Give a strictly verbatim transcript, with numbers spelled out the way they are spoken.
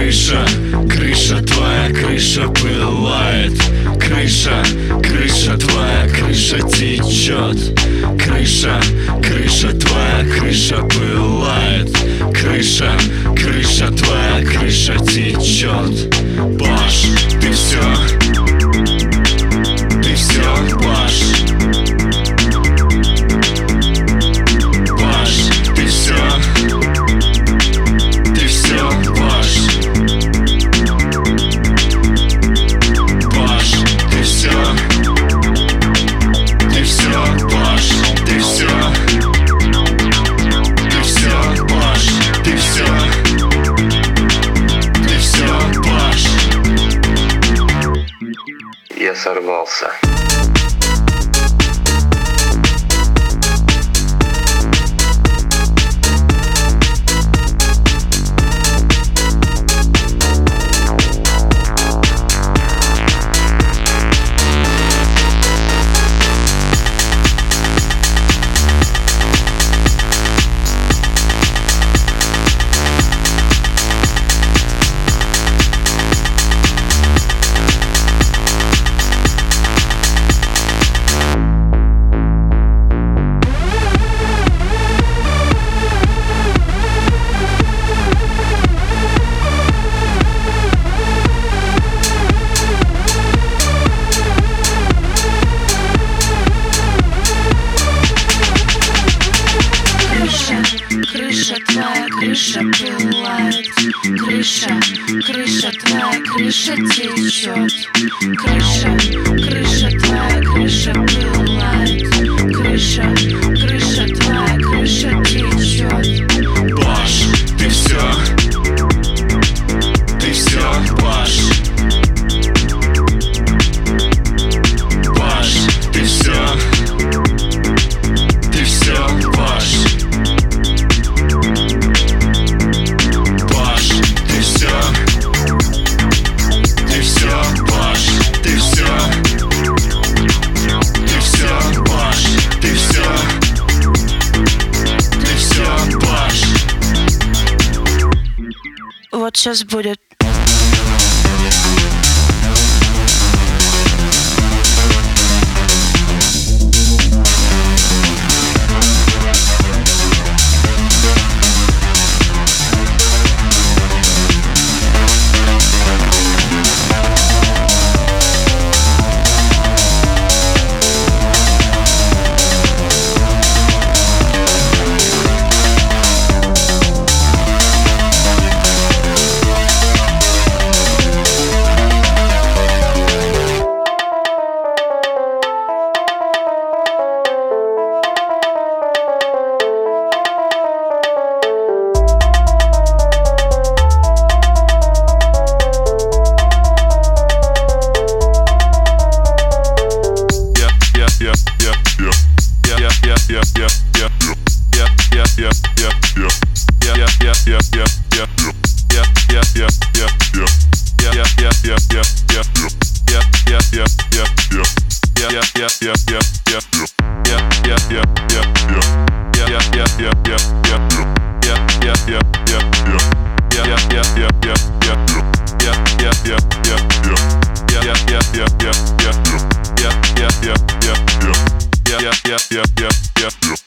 Крыша, крыша, твоя крыша пылает. Крыша, крыша, твоя крыша течет. Крыша, крыша, твоя крыша пылает. Крыша, крыша, твоя крыша течет. Паш, ты все, ты все, Паш. Паш, ты все, ты все, Паш. Паш, ты все, ты все, Паш. Ты все, ты все, Паш. Ты все, ты все, Паш. Я сорвался. Крыша, твоя крыша пылает. Крыша, крыша, твоя крыша течет. Крыша, крыша, твоя крыша пылает. Крыша, крыша, твоя крыша течет. Паш, ты все, ты все, Паш. Паш, ты все, ты все, Паш. Паш, ты все, ты все, Паш. Ты все, ты все, Паш. Ты все, ты все, Паш. Вот сейчас будет. Yeah, yeah, yeah, yeah, yeah.